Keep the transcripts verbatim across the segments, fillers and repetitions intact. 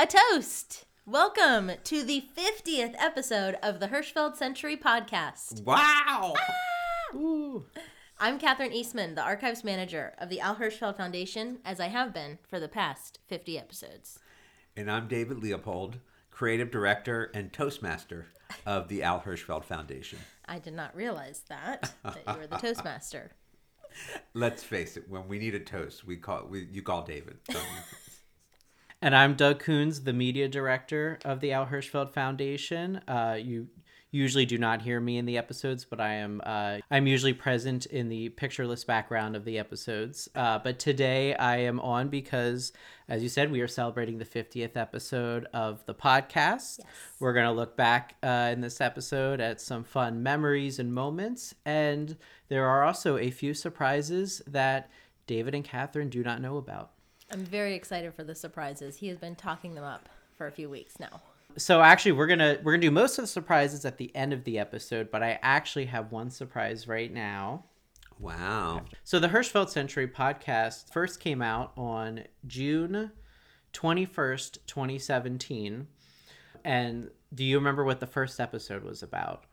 A toast! Welcome to the fiftieth episode of the Hirschfeld Century Podcast. Wow! Ah! Ooh. I'm Catherine Eastman, the archives manager of the Al Hirschfeld Foundation, as I have been for the past fifty episodes. And I'm David Leopold, creative director and Toastmaster of the Al Hirschfeld Foundation. I did not realize that, that you were the Toastmaster. Let's face it, when we need a toast, we call we, you call David. So. And I'm Doug Coons, the media director of the Al Hirschfeld Foundation. Uh, you usually do not hear me in the episodes, but I am uh, I'm usually present in the pictureless background of the episodes. Uh, but today I am on because, as you said, we are celebrating the fiftieth episode of the podcast. Yes. We're going to look back uh, in this episode at some fun memories and moments. And there are also a few surprises that David and Catherine do not know about. I'm very excited for the surprises. He has been talking them up for a few weeks now. So actually, we're gonna we're gonna do most of the surprises at the end of the episode, but I actually have one surprise right now. Wow! So the Hirschfeld Century Podcast first came out on June twenty-first, twenty seventeen, and do you remember what the first episode was about?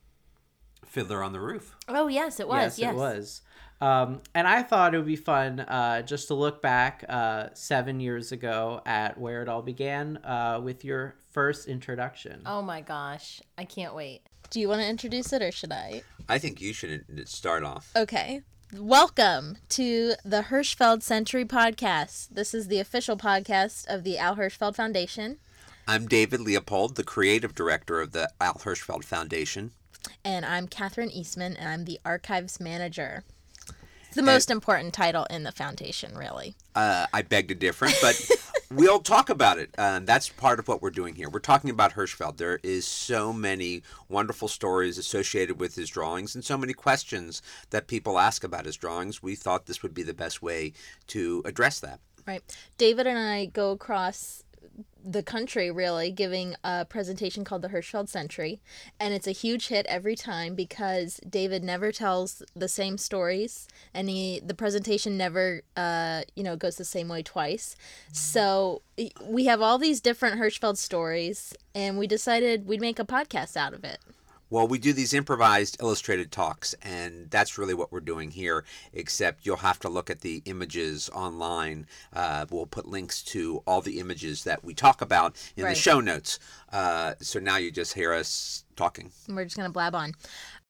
Fiddler on the Roof. Oh yes, it was. Yes, yes. it was. Um, and I thought it would be fun uh, just to look back uh, seven years ago at where it all began uh, with your first introduction. Oh my gosh, I can't wait. Do you want to introduce it or should I? I think you should start off. Okay. Welcome to the Hirschfeld Century Podcast. This is the official podcast of the Al Hirschfeld Foundation. I'm David Leopold, the creative director of the Al Hirschfeld Foundation. And I'm Catherine Eastman, and I'm the archives manager. It's the most and, important title in the foundation, really. Uh, I beg to differ, but we'll talk about it. Um, that's part of what we're doing here. We're talking about Hirschfeld. There is so many wonderful stories associated with his drawings and so many questions that people ask about his drawings. We thought this would be the best way to address that. Right. David and I go across the country, really, giving a presentation called the Hirschfeld Century, and it's a huge hit every time because David never tells the same stories, and he the presentation never uh you know goes the same way twice. So we have all these different Hirschfeld stories, and we decided we'd make a podcast out of it. Well, we do these improvised illustrated talks, and that's really what we're doing here, except you'll have to look at the images online. Uh, we'll put links to all the images that we talk about in right. the show notes. Uh, so now you just hear us talking. We're just going to blab on.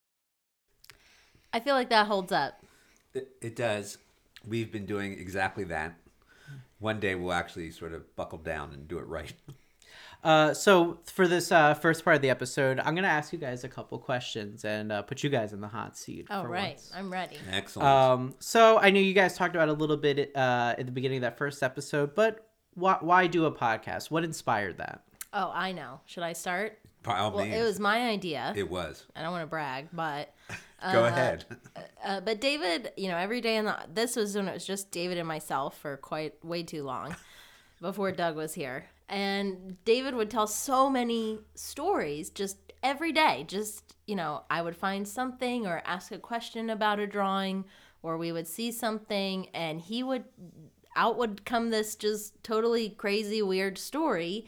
I feel like that holds up. It, it does. We've been doing exactly that. One day we'll actually sort of buckle down and do it right. Uh, so for this uh, first part of the episode, I'm going to ask you guys a couple questions and uh, put you guys in the hot seat. Oh, for right. once. I'm ready. Excellent. Um, so I know you guys talked about it a little bit uh, at the beginning of that first episode, but why, why do a podcast? What inspired that? Oh, I know. Should I start? By all well, means. It was my idea. It was. I don't want to brag, but... Go uh, ahead. uh, but David, you know, every day in the... This was when it was just David and myself for quite way too long before Doug was here. And David would tell so many stories just every day. Just, you know, I would find something or ask a question about a drawing, or we would see something, and he would, out would come this just totally crazy, weird story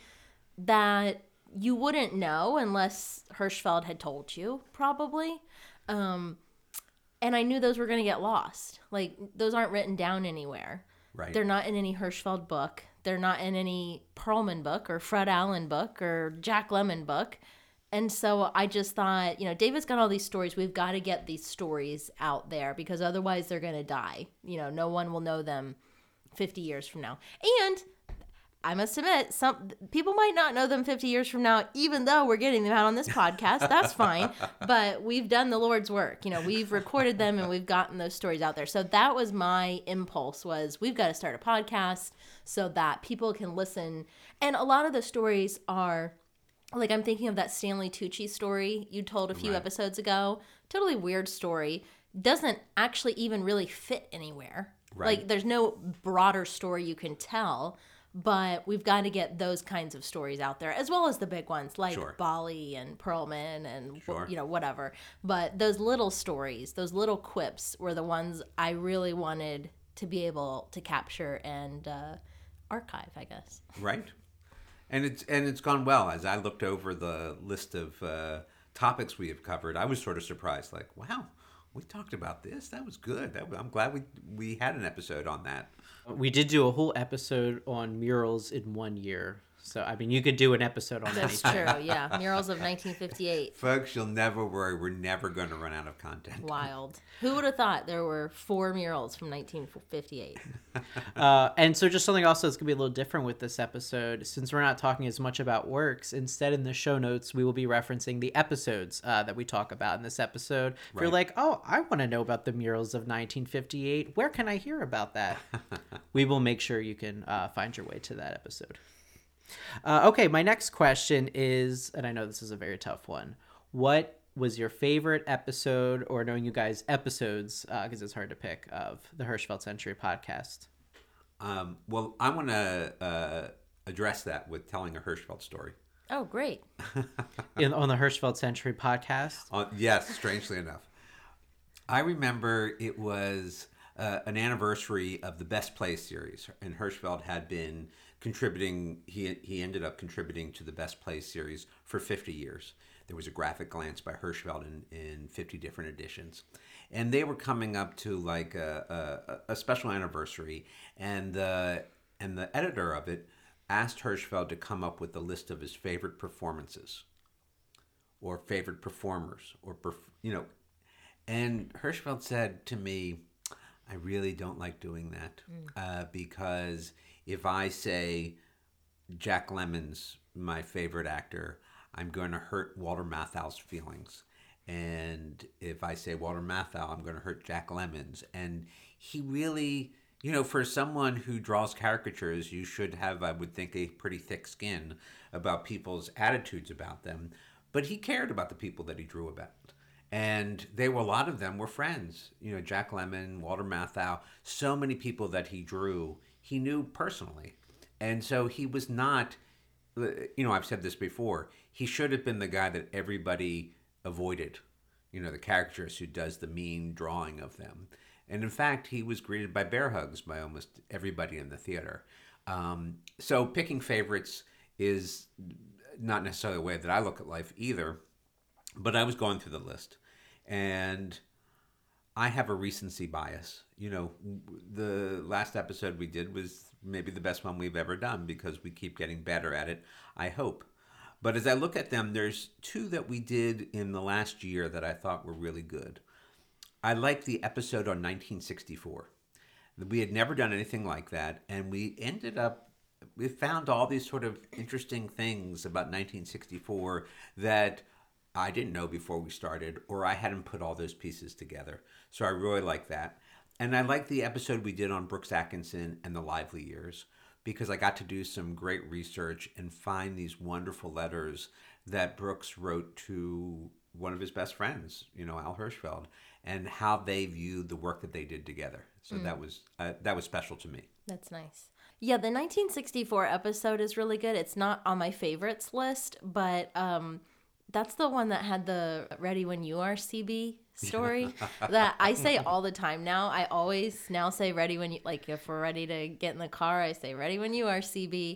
that you wouldn't know unless Hirschfeld had told you, probably. Um, and I knew those were going to get lost. Like, those aren't written down anywhere. Right. They're not in any Hirschfeld book. They're not in any Perlman book or Fred Allen book or Jack Lemmon book. And so I just thought, you know, David's got all these stories. We've got to get these stories out there because otherwise they're going to die. You know, no one will know them fifty years from now. And I must admit, some people might not know them fifty years from now, even though we're getting them out on this podcast. That's fine. But we've done the Lord's work. You know, we've recorded them and we've gotten those stories out there. So that was my impulse was we've got to start a podcast so that people can listen. And a lot of the stories are, like I'm thinking of that Stanley Tucci story you told a few right. episodes ago. Totally weird story. Doesn't actually even really fit anywhere. Right. Like there's no broader story you can tell. But we've got to get those kinds of stories out there, as well as the big ones like sure. Bali and Perlman and, sure. you know, whatever. But those little stories, those little quips were the ones I really wanted to be able to capture and uh, archive, I guess. Right. And it's and it's gone well. As I looked over the list of uh, topics we have covered, I was sort of surprised. Like, wow, we talked about this. That was good. That, I'm glad we we had an episode on that. We did do a whole episode on murals in one year. So, I mean, you could do an episode on That's anything. true, yeah. Murals of nineteen fifty-eight. Folks, you'll never worry. We're never going to run out of content. Wild. Who would have thought there were four murals from nineteen fifty-eight? Uh, and so just something also that's going to be a little different with this episode, since we're not talking as much about works, instead in the show notes, we will be referencing the episodes uh, that we talk about in this episode. If Right. you're like, oh, I want to know about the murals of nineteen fifty-eight, where can I hear about that? We will make sure you can uh, find your way to that episode. Uh, okay, my next question is, and I know this is a very tough one, what was your favorite episode, or knowing you guys episodes, because uh, it's hard to pick, of the Hirschfeld Century podcast? Um, well, I want to uh, address that with telling a Hirschfeld story. Oh, great. In, on the Hirschfeld Century podcast? Uh, yes, strangely enough. I remember it was uh, an anniversary of the Best Play series, and Hirschfeld had been contributing, he, he ended up contributing to the Best Play series for fifty years. There was a graphic glance by Hirschfeld in, in fifty different editions. And they were coming up to like a, a, a special anniversary, and the, and the editor of it asked Hirschfeld to come up with a list of his favorite performances or favorite performers, or, perf- you know, and Hirschfeld said to me, I really don't like doing that mm. uh, because if I say Jack Lemmon's my favorite actor, I'm going to hurt Walter Matthau's feelings. And if I say Walter Matthau, I'm going to hurt Jack Lemmon's. And he really, you know, for someone who draws caricatures, you should have, I would think, a pretty thick skin about people's attitudes about them. But he cared about the people that he drew about. And they were, a lot of them were friends. You know, Jack Lemmon, Walter Matthau, so many people that he drew, he knew personally. And so he was not, you know, I've said this before, he should have been the guy that everybody avoided. You know, the caricaturist who does the mean drawing of them. And in fact, he was greeted by bear hugs by almost everybody in the theater. Um, so picking favorites is not necessarily the way that I look at life either. But I was going through the list, and I have a recency bias. You know, the last episode we did was maybe the best one we've ever done because we keep getting better at it, I hope. But as I look at them, there's two that we did in the last year that I thought were really good. I like the episode on nineteen sixty-four. We had never done anything like that, and we ended up, we found all these sort of interesting things about nineteen sixty-four that I didn't know before we started, or I hadn't put all those pieces together. So I really like that. And I like the episode we did on Brooks Atkinson and the Lively Years, because I got to do some great research and find these wonderful letters that Brooks wrote to one of his best friends, you know, Al Hirschfeld, and how they viewed the work that they did together. So mm. that was uh, that was special to me. That's nice. Yeah, the nineteen sixty-four episode is really good. It's not on my favorites list, but um, that's the one that had the Ready When You Are C B story that I say all the time now. I always now say ready when you, like if we're ready to get in the car, I say ready when you are C B.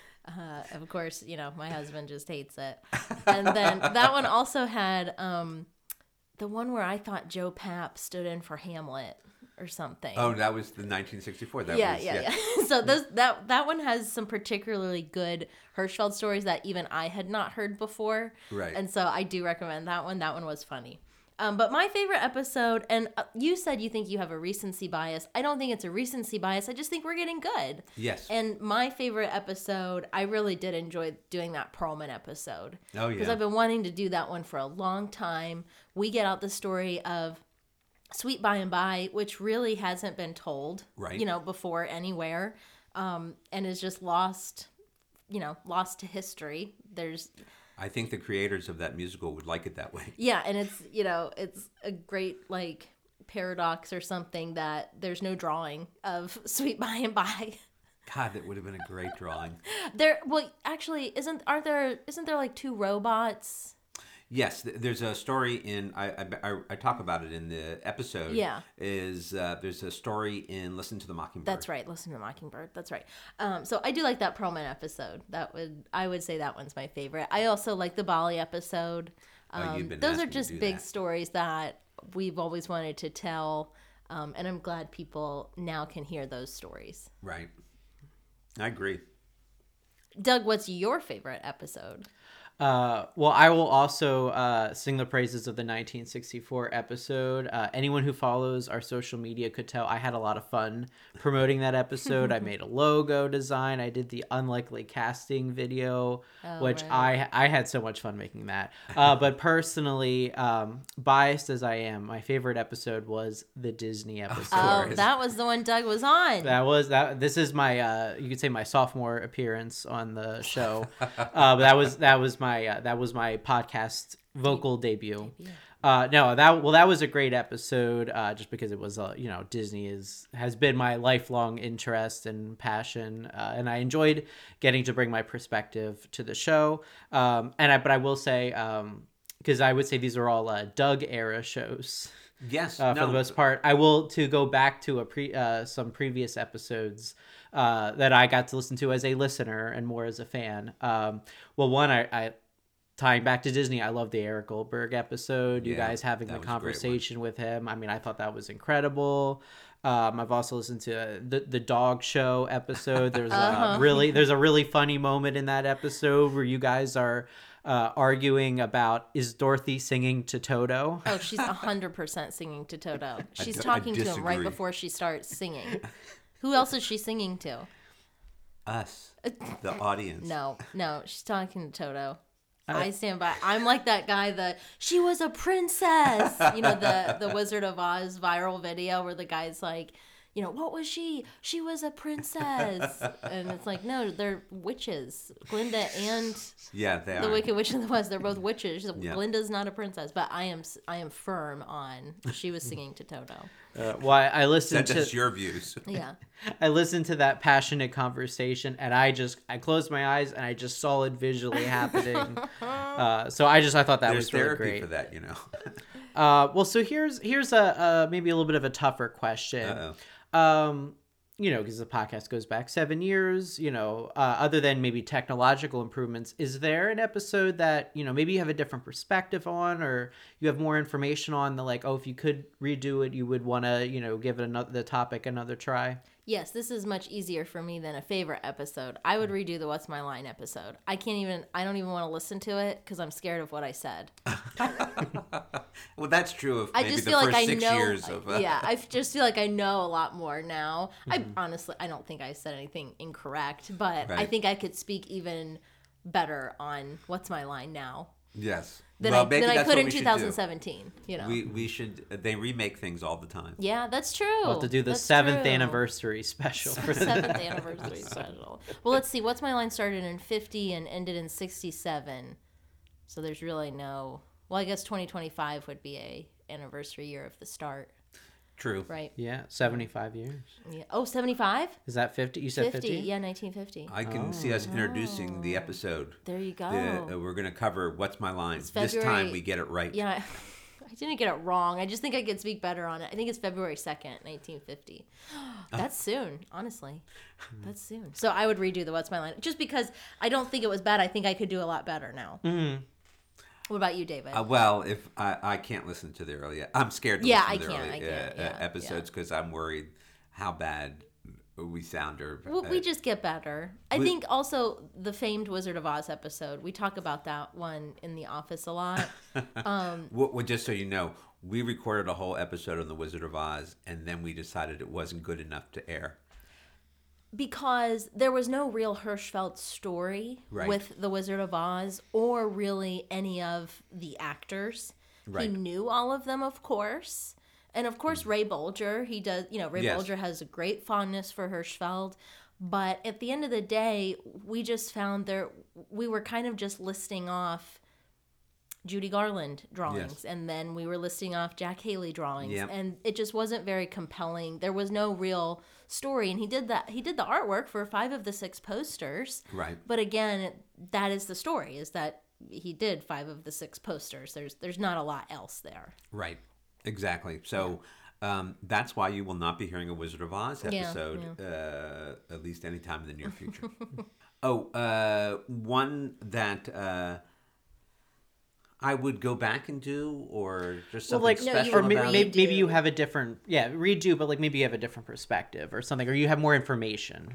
Uh, of course, you know, my husband just hates it. And then that one also had um, the one where I thought Joe Papp stood in for Hamlet or something. Oh, that was the nineteen sixty-four. That yeah, was, yeah, yeah, yeah. So those that that one has some particularly good Hirschfeld stories that even I had not heard before. Right. And so I do recommend that one. That one was funny. Um, but my favorite episode, and uh, you said you think you have a recency bias. I don't think it's a recency bias. I just think we're getting good. Yes. And my favorite episode, I really did enjoy doing that Perlman episode. Oh, yeah. Because I've been wanting to do that one for a long time. We get out the story of Sweet By and By, which really hasn't been told, right, you know, before anywhere, um, and is just lost, you know, lost to history. There's... I think the creators of that musical would like it that way. Yeah, and it's, you know, it's a great, like, paradox or something that there's no drawing of Sweet By and By. God, that would have been a great drawing. There, well, actually, isn't, aren't there, isn't there, like, two robots? Yes, th- there's a story in I, I I I talk about it in the episode. Yeah. Is uh, there's a story in Listen to the Mockingbird. That's right. Listen to Mockingbird. That's right. Um, so I do like that Perlman episode. That would I would say that one's my favorite. I also like the Bali episode. Um, Oh, you've been those asking are to just do big that. stories that we've always wanted to tell, um, and I'm glad people now can hear those stories. Right. I agree. Doug, what's your favorite episode? Uh, well, I will also uh, sing the praises of the nineteen sixty-four episode. Uh, anyone who follows our social media could tell I had a lot of fun promoting that episode. I made a logo design. I did the unlikely casting video, Oh, which right. I I had so much fun making that. Uh, but personally, um, biased as I am, my favorite episode was the Disney episode. Oh, course. that was the one Doug was on. That was that. This is my, uh, you could say my sophomore appearance on the show. uh, but that was that was my uh, that was my podcast vocal debut. Uh, no, that well, that was a great episode. Uh, just because it was, uh, you know, Disney is has been my lifelong interest and passion, uh, and I enjoyed getting to bring my perspective to the show. Um, and I, but I will say, um, because I would say these are all uh, Doug era shows. Yes. Uh, no, for the most part, I will to go back to a pre uh, some previous episodes uh, that I got to listen to as a listener and more as a fan. Um, well, one I, I tying back to Disney, I love the Eric Goldberg episode. You Yeah, guys having that the was a great one. conversation with him. I mean, I thought that was incredible. Um, I've also listened to uh, the the dog show episode. There's Uh-huh. a really there's a really funny moment in that episode where you guys are uh, arguing about is Dorothy singing to Toto. Oh, she's one hundred percent singing to Toto. She's d- I talking to him right disagree. before she starts singing. Who else is she singing to? us, the audience. No, no, she's talking to Toto. I stand by. I'm like that guy that she was a princess. You know, the the Wizard of Oz viral video where the guy's like, you know, what was she? She was a princess. And it's like, no, they're witches. Glinda and Yeah, they the are. Wicked Witch of the West, they're both witches. Yeah. Glinda's not a princess, but I am I am firm on she was singing to Toto. Uh, why I listened That's to your views. Yeah. I listened to that passionate conversation, and I just I closed my eyes and I just saw it visually happening. uh, so I just I thought that There's was really therapy great. for that, you know. Uh, well, so here's here's a uh, maybe a little bit of a tougher question. Uh-oh. Um, you know, because the podcast goes back seven years. You know, uh, other than maybe technological improvements, is there an episode that you know maybe you have a different perspective on, or you have more information on the like, oh, if you could redo it, you would want to you know give it another the topic another try? Yes, this is much easier for me than a favorite episode. I would redo the What's My Line episode. I can't even, I don't even want to listen to it because I'm scared of what I said. Well, that's true of I maybe just the feel first like I six know. years of. Uh, Yeah, I just feel like I know a lot more now. I honestly, I don't think I said anything incorrect, but I Right. think I could speak even better on What's My Line now Yes. than well, I maybe than I that's could what in we should do. twenty seventeen. You know. We we should. They remake things all the time. Yeah, that's true. We'll have to do the That's seventh true. anniversary special for the Seventh anniversary special. Well, let's see. What's My Line started in fifty and ended in sixty-seven. So there's really no. Well, I guess twenty twenty-five would be a anniversary year of the start, True. right? yeah seventy-five years. Yeah. Oh, seventy-five? Is that fifty? You said fifty. fifty? Yeah, nineteen fifty. I can see us introducing the episode. There you go. The, uh, we're going to cover What's My Line. This February- time we get it right. Yeah, I, I didn't get it wrong. I just think I could speak better on it. I think it's February second, nineteen fifty. That's soon, honestly. That's soon. So I would redo the What's My Line just because I don't think it was bad. I think I could do a lot better now. Mm-hmm. What about you, David? Uh, well, if I, I can't listen to the early, I'm scared to Yeah, listen to I the can't, early I can't, uh, yeah, uh, episodes because I'm worried how bad we sound. Or Well, uh, we just get better. I we- think also the famed Wizard of Oz episode, we talk about that one in the office a lot. Um, well, well, just so you know, we recorded a whole episode on the Wizard of Oz, and then we decided it wasn't good enough to air. because there was no real Hirschfeld story Right. with the Wizard of Oz or really any of the actors. Right. He knew all of them, of course. And of course, Ray Bolger, he does, you know, Ray Yes. Bolger has a great fondness for Hirschfeld. But at the end of the day, we just found there, we were kind of just listing off Judy Garland drawings, Yes. and then we were listing off Jack Haley drawings, Yep. and it just wasn't very compelling. There was no real story, and he did that. He did the artwork for five of the six posters. Right. But again, that is the story: is that he did five of the six posters. There's there's not a lot else there. Right. Exactly. So um, that's why you will not be hearing a Wizard of Oz Yeah, episode, Uh, at least anytime in the near future. oh, uh, one that uh, I would go back and do, or just Well, something like, No, you special or would maybe, about maybe, maybe you redo. have a different, yeah, redo, but like maybe you have a different perspective or something, or you have more information.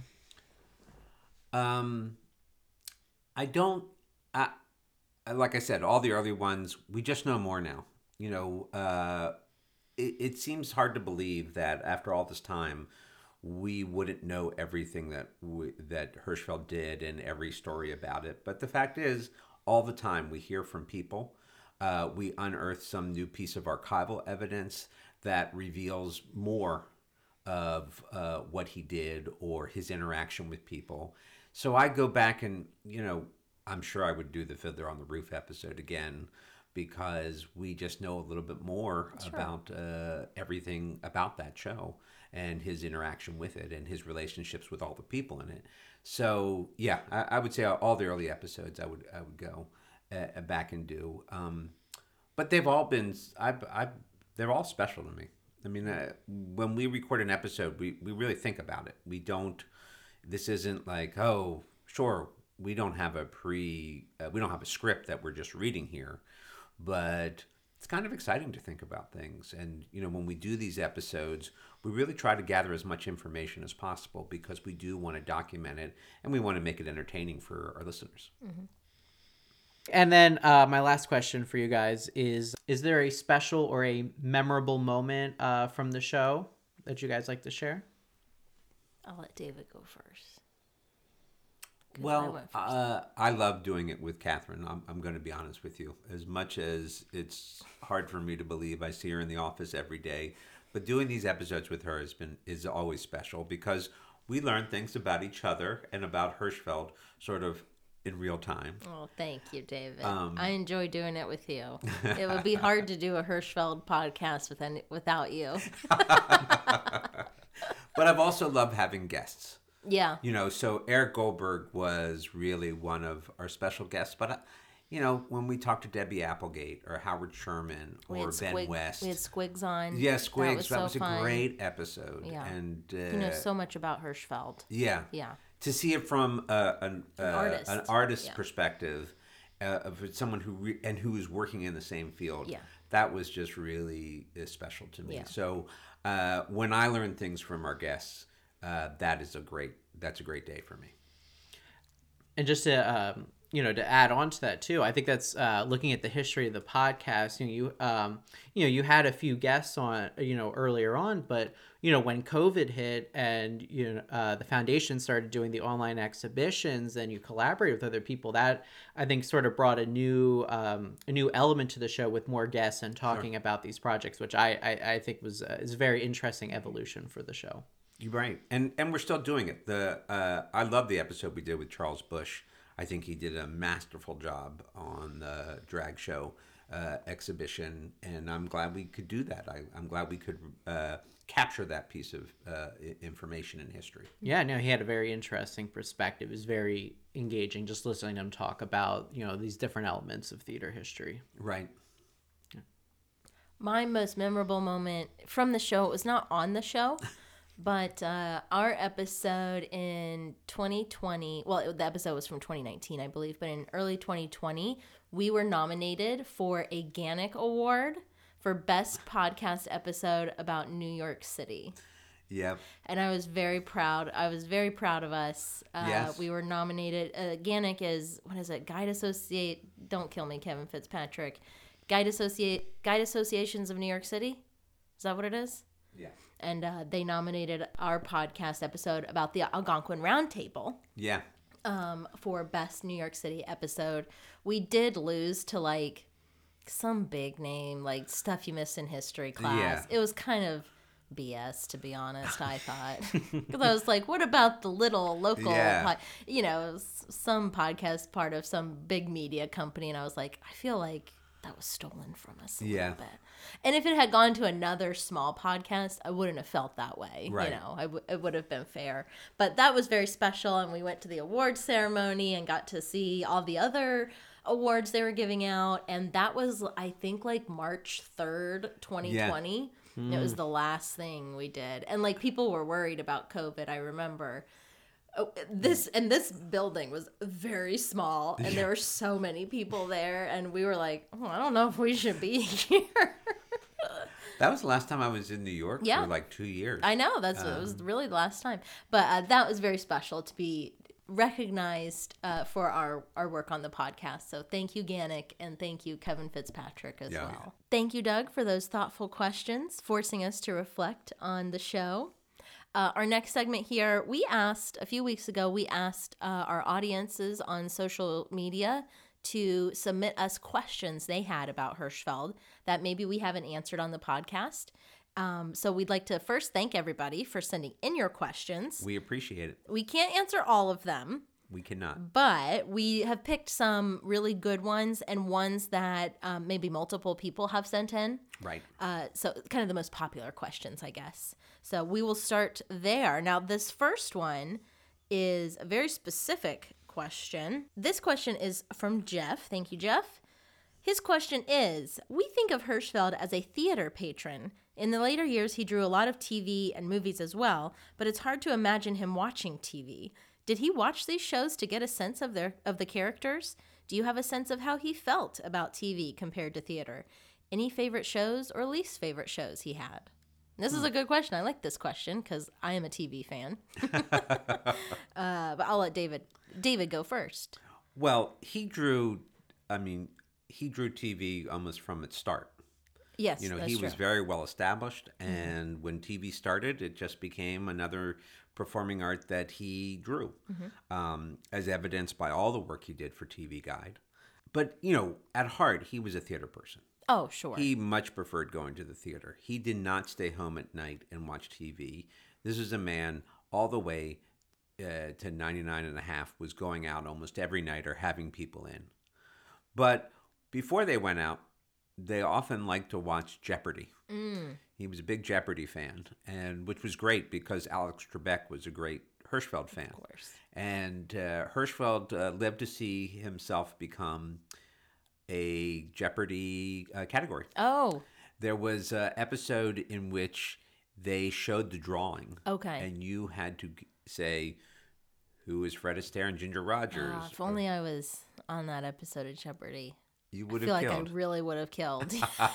Um, I don't. I, I- like I said, all the early ones, we just know more now. You know, uh, it, it seems hard to believe that after all this time, we wouldn't know everything that we, that Hirschfeld did and every story about it. But the fact is, all the time we hear from people. Uh, we unearth some new piece of archival evidence that reveals more of uh, what he did or his interaction with people. So I go back and, you know, I'm sure I would do the Fiddler on the Roof episode again because we just know a little bit more Sure. about uh, everything about that show and his interaction with it and his relationships with all the people in it. So yeah, I, I would say all the early episodes I would I would go uh, back and do. Um, but they've all been I I they're all special to me. I mean, uh, when we record an episode, we, we really think about it. We don't. This isn't like, oh, sure, we don't have a pre, uh, we don't have a script that we're just reading here, but it's kind of exciting to think about things. And you know, when we do these episodes, we really try to gather as much information as possible because we do want to document it and we want to make it entertaining for our listeners. Mm-hmm. And then uh, my last question for you guys is, is there a special or a memorable moment uh, from the show that you guys like to share? I'll let David go first. 'Cause I Well, went first. uh, I love doing it with Catherine. I'm, I'm going to be honest with you. As much as it's hard for me to believe, I see her in the office every day. But doing these episodes with her has been is always special because we learn things about each other and about Hirschfeld sort of in real time. Oh, thank you, David. Um, I enjoy doing it with you. It would be hard to do a Hirschfeld podcast with any, without you. But I've also loved having guests. Yeah. You know, so Eric Goldberg was really one of our special guests. But, uh, you know, when we talked to Debbie Applegate or Howard Sherman We or had Ben Squig- West. We had Squigs on. Yeah, Squigs. That was, That so was a fun. great episode. Yeah. And uh, He knows so much about Hirschfeld. yeah, Yeah. to see it from uh, an, uh, artist. an artist's Yeah. perspective, uh, of someone who re- and who is working in the same field. Yeah. That was just really uh, special to me. Yeah. So uh, when I learn things from our guests, uh, that is a great. That's a great day for me. And just to um, you know, to add on to that too, I think that's uh, looking at the history of the podcast. You know, you um, you know, you had a few guests on, you know, earlier on, but you know, when COVID hit and you know uh, the foundation started doing the online exhibitions, and you collaborated with other people, that I think sort of brought a new um, a new element to the show with more guests and talking sure. about these projects, which I I, I think was uh, is a very interesting evolution for the show. You're right, and and we're still doing it. The uh, I love the episode we did with Charles Busch. I think he did a masterful job on the drag show uh, exhibition, and I'm glad we could do that. I, I'm glad we could uh, capture that piece of uh, information in history. Yeah, no, he had a very interesting perspective. It was very engaging just listening to him talk about, you know, these different elements of theater history. Right. Yeah. My most memorable moment from the show, it was not on the show, but uh, our episode in twenty twenty, well, the episode was from twenty nineteen, I believe, but in early twenty twenty, we were nominated for a Gannick Award for Best Podcast Episode about New York City. Yep. And I was very proud. I was very proud of us. Uh, yes. We were nominated. Uh, Gannick is, what is it? Guide Associate, don't kill me, Kevin Fitzpatrick. Guide Associate, Guide Associations of New York City? Is that what it is? Yeah. And uh, they nominated our podcast episode about the Algonquin Roundtable. Yeah. Um, for Best New York City Episode. We did lose to like some big name, like Stuff You Missed in History class. Yeah. It was kind of B S, to be honest, I thought. Because I was like, what about the little local, yeah. pod-? you know, it was some podcast part of some big media company. And I was like, I feel like that was stolen from us a yeah. little bit. And if it had gone to another small podcast, I wouldn't have felt that way. Right. You know, I w- it would have been fair. But that was very special. And we went to the award ceremony and got to see all the other awards they were giving out, and that was, I think, like March third, twenty twenty. Yeah. Mm. It was the last thing we did. And like people were worried about COVID, I remember. Oh, this and this building was very small, and there were so many people there, and we were like, oh, I don't know if we should be here. That was the last time I was in New York yeah. for like two years. I know. That's um, it was really the last time. But uh, that was very special to be recognized uh, for our, our work on the podcast. So thank you, Ganik, and thank you, Kevin Fitzpatrick, as yeah, well. Yeah. Thank you, Doug, for those thoughtful questions, forcing us to reflect on the show. Uh, our next segment here, we asked, a few weeks ago, we asked uh, our audiences on social media to submit us questions they had about Hirschfeld that maybe we haven't answered on the podcast. Um, so we'd like to first thank everybody for sending in your questions. We appreciate it. We can't answer all of them. We cannot. But we have picked some really good ones and ones that um, maybe multiple people have sent in. Right. Uh, so kind of the most popular questions, I guess. So we will start there. Now, this first one is a very specific question. This question is from Jeff. Thank you, Jeff. His question is, we think of Hirschfeld as a theater patron. In the later years, he drew a lot of T V and movies as well, but it's hard to imagine him watching T V. Did he watch these shows to get a sense of their of the characters? Do you have a sense of how he felt about T V compared to theater? Any favorite shows or least favorite shows he had? This is a good question. I like this question because I am a T V fan. uh, but I'll let David David go first. Well, he drew, I mean, he drew T V almost from its start. Yes, You know, that's he true. was very well established, and mm-hmm. when T V started, it just became another performing art that he drew, mm-hmm. um, as evidenced by all the work he did for T V Guide. But, you know, at heart, he was a theater person. Oh, sure. He much preferred going to the theater. He did not stay home at night and watch T V. This is a man all the way uh, to ninety-nine and a half was going out almost every night or having people in. But before they went out, they often liked to watch Jeopardy. Mm. He was a big Jeopardy fan, and which was great because Alex Trebek was a great Hirschfeld fan. Of course. And uh, Hirschfeld uh, lived to see himself become a Jeopardy uh, category. Oh. There was an episode in which they showed the drawing. Okay. And you had to say, who is Fred Astaire and Ginger Rogers? Uh, if only I was on that episode of Jeopardy. You would I feel have like killed. I really would have killed.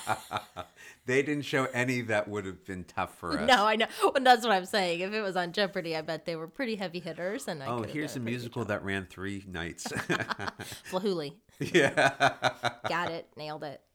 They didn't show any that would have been tough for us. No, I know. Well, that's what I'm saying. If it was on Jeopardy, I bet they were pretty heavy hitters. And I oh, here's a musical that ran three nights. Flahooly. Yeah. Got it. Nailed it.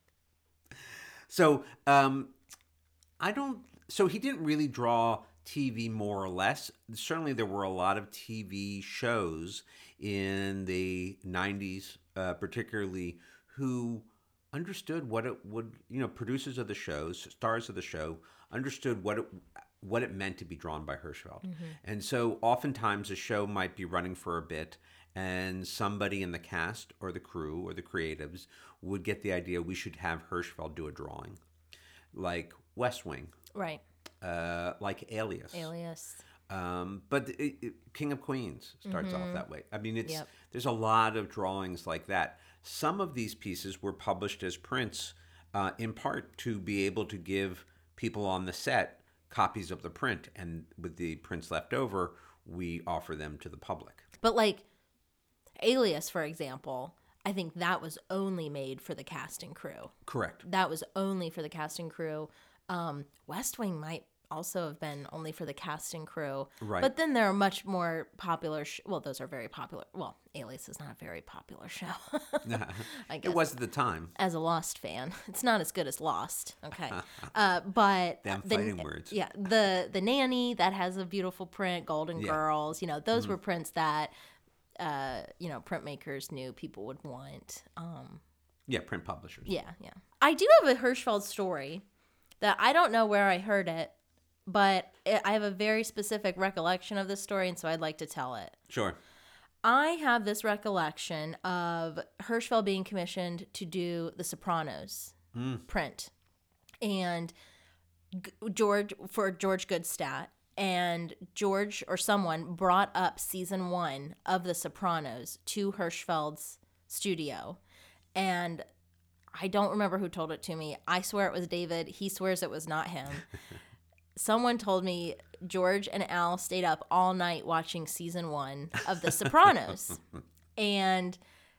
So, um, I don't. So he didn't really draw T V more or less. Certainly, there were a lot of T V shows in the nineties, uh, particularly, who understood what it would, you know, producers of the shows, stars of the show, understood what it what it meant to be drawn by Hirschfeld. Mm-hmm. And so oftentimes a show might be running for a bit, and somebody in the cast or the crew or the creatives would get the idea we should have Hirschfeld do a drawing. Like West Wing. Right. Uh, like Alias. Alias. Um, but it, it, King of Queens starts mm-hmm. off that way. I mean, it's yep. there's a lot of drawings like that. Some of these pieces were published as prints, uh, in part to be able to give people on the set copies of the print, and with the prints left over, we offer them to the public. But like Alias, for example, I think that was only made for the cast and crew. Correct. That was only for the cast and crew. Um, West Wing might also have been only for the cast and crew. Right. But then there are much more popular, sh- well, those are very popular. Well, Alias is not a very popular show. I guess. It was at the time. As a Lost fan, it's not as good as Lost. Okay. uh, but Damn the, fighting words. Yeah. The, the Nanny, that has a beautiful print, Golden yeah. Girls, you know, those mm-hmm. were prints that, uh, you know, printmakers knew people would want. Um, yeah, print publishers. Yeah, yeah. I do have a Hirschfeld story that I don't know where I heard it, but it, I have a very specific recollection of this story, and so I'd like to tell it. Sure. I have this recollection of Hirschfeld being commissioned to do The Sopranos mm. print, and G- George for George Goodstadt, and George or someone brought up season one of The Sopranos to Hirschfeld's studio, And I don't remember who told it to me. I swear it was David. He swears it was not him. Someone told me George and Al stayed up all night watching season one of The Sopranos. And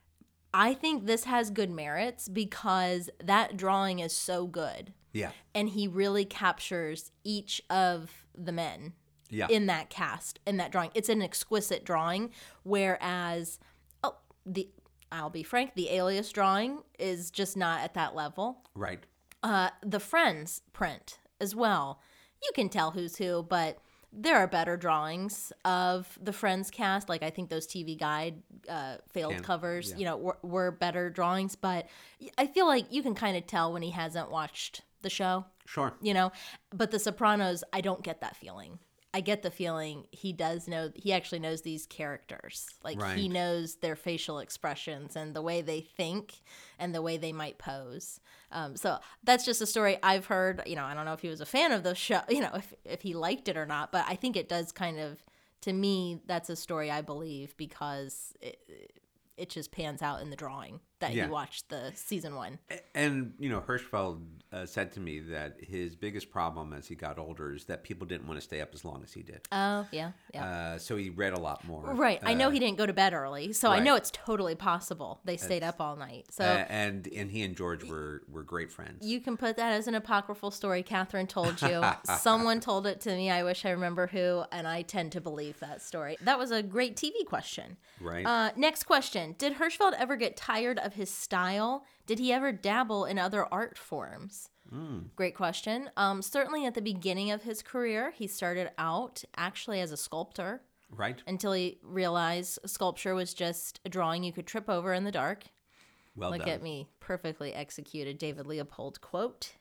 I think this has good merits because that drawing is so good. Yeah. And he really captures each of the men Yeah. in that cast, in that drawing. It's an exquisite drawing, whereas, oh, the I'll be frank, the Alias drawing is just not at that level. Right. Uh, the Friends print as well. You can tell who's who, but there are better drawings of the Friends cast. Like I think those T V Guide uh, failed Can- covers, yeah. you know, were, were better drawings. But I feel like you can kind of tell when he hasn't watched the show, Sure. you know. But The Sopranos, I don't get that feeling. I get the feeling he does know, he actually knows these characters. Like Right. he knows their facial expressions and the way they think and the way they might pose. Um, so that's just a story I've heard. You know, I don't know if he was a fan of the show, you know, if, if he liked it or not, but I think it does kind of, to me, that's a story I believe because it, it just pans out in the drawing that Yeah. he watched the season one. And, you know, Hirschfeld uh, said to me that his biggest problem as he got older is that people didn't want to stay up as long as he did. Oh, yeah, yeah. Uh, so he read a lot more. Right. I know he didn't go to bed early, so I right. know it's totally possible they stayed up all night. So Uh, and and he and George were, were great friends. you can put that as an apocryphal story Catherine told you. Someone told it to me. I wish I remember who, and I tend to believe that story. That was a great T V question. Right. Uh, next question. Did Hirschfeld ever get tired of his style? Did he ever dabble in other art forms? Mm. Great question. Um, certainly at the beginning of his career, he started out actually as a sculptor Right. until he realized sculpture was just a drawing you could trip over in the dark. Well Look done. at me, perfectly executed David Leopold quote.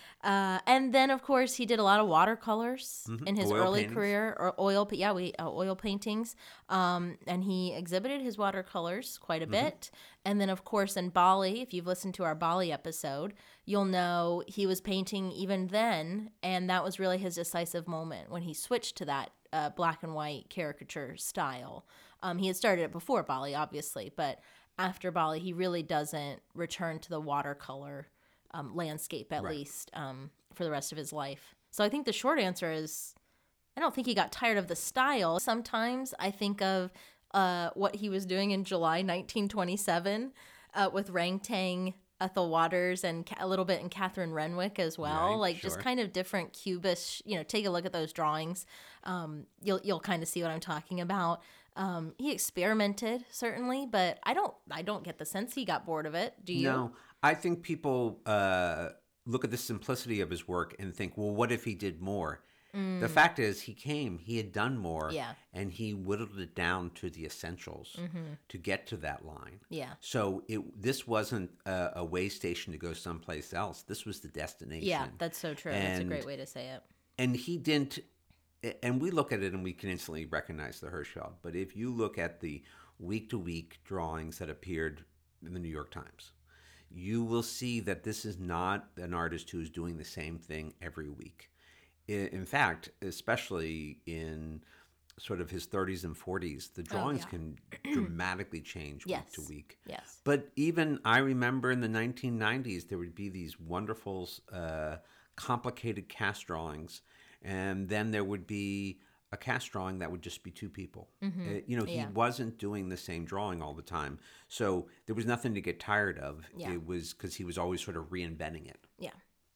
Uh, and then, of course, he did a lot of watercolors in his Mm-hmm. Oil early paintings. career, or oil, pa- yeah, we uh, oil paintings. Um, and he exhibited his watercolors quite a Mm-hmm. bit. And then, of course, in Bali, if you've listened to our Bali episode, you'll know he was painting even then, and that was really his decisive moment when he switched to that uh, black and white caricature style. Um, he had started it before Bali, obviously, but after Bali, he really doesn't return to the watercolor um, landscape, at Right. least, um, for the rest of his life. So I think the short answer is I don't think he got tired of the style. Sometimes I think of uh, what he was doing in July nineteen twenty-seven uh, with Rangtang, Ethel Waters, and ca- a little bit in Catherine Renwick as well. Right, like just sure. kind of different cubish. You know, take a look at those drawings. Um, you'll you'll kind of see what I'm talking about. Um, he experimented certainly, but I don't I don't get the sense he got bored of it. Do you? No, I think people uh, look at the simplicity of his work and think, well, what if he did more? The fact is, he came, he had done more, Mm. Yeah. and he whittled it down to the essentials to get to that line. Yeah. So it this wasn't a, a way station to go someplace else. This was the destination. Yeah, that's so true. That's a And- great way to say it. and he didn't and we look at it and we can instantly recognize the Hirschfeld, but if you look at the week to week drawings that appeared in the New York Times, you will see that this is not an artist who is doing the same thing every week. I- in fact, especially in sort of his thirties and forties, the drawings yeah. can dramatically change week Yes. to week. Yes. But even I remember in the nineteen nineties, there would be these wonderful, uh, complicated cast drawings, and then there would be a cast drawing that would just be two people. Uh, you know, he Yeah. wasn't doing the same drawing all the time, so there was nothing to get tired of. Yeah. It was because he was always sort of reinventing it. Yeah.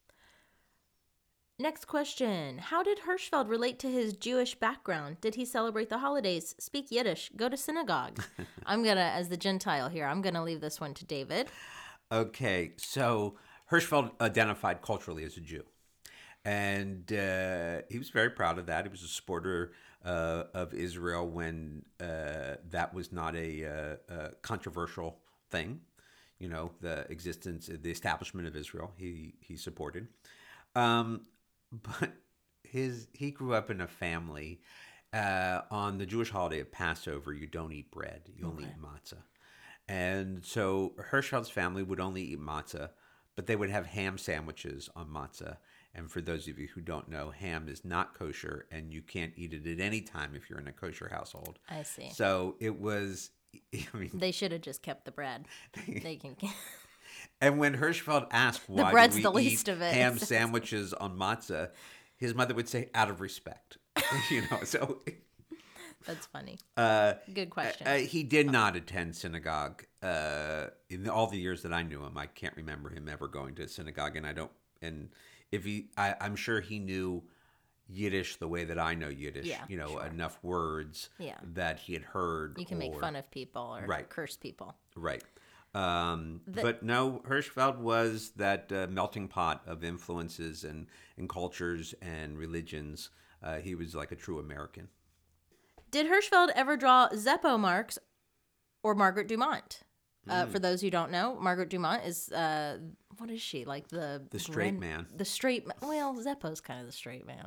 Next question. How did Hirschfeld relate to his Jewish background? Did he celebrate the holidays, speak Yiddish, go to synagogue? I'm going to, as the Gentile here, I'm going to leave this one to David. Okay, so Hirschfeld identified culturally as a Jew. And uh, he was very proud of that. He was a supporter uh, of Israel when uh, that was not a, uh, a controversial thing. You know, the existence, the establishment of Israel, he he supported. Um, but his he grew up in a family. Uh, on the Jewish holiday of Passover, you don't eat bread; you only eat matzah. And so Hirschfeld's family would only eat matzah, but they would have ham sandwiches on matzah. And for those of you who don't know, ham is not kosher, and you can't eat it at any time if you're in a kosher household. I see. So it was, I mean, They should have just kept the bread. They can. And when Hirschfeld asked why bread's do we the eat least of it. ham sandwiches on matzah, his mother would say, out of respect. You know, so... That's funny. Uh, Good question. Uh, he did not attend synagogue uh, in all the years that I knew him. I can't remember him ever going to synagogue, and I don't. And if he, I, I'm sure he knew Yiddish the way that I know Yiddish. Yeah, you know, sure. enough words Yeah. that he had heard. You can make or- fun of people or Right. curse people. Right. Um, The- but no, Hirschfeld was that uh, melting pot of influences and, and cultures and religions. Uh, he was like a true American. Did Hirschfeld ever draw Zeppo Marx or Margaret Dumont? Hmm. Uh, for those who don't know, Margaret Dumont is, uh, what is she? Like the... The straight grin- man. The straight... ma- Well, Zeppo's kind of the straight man.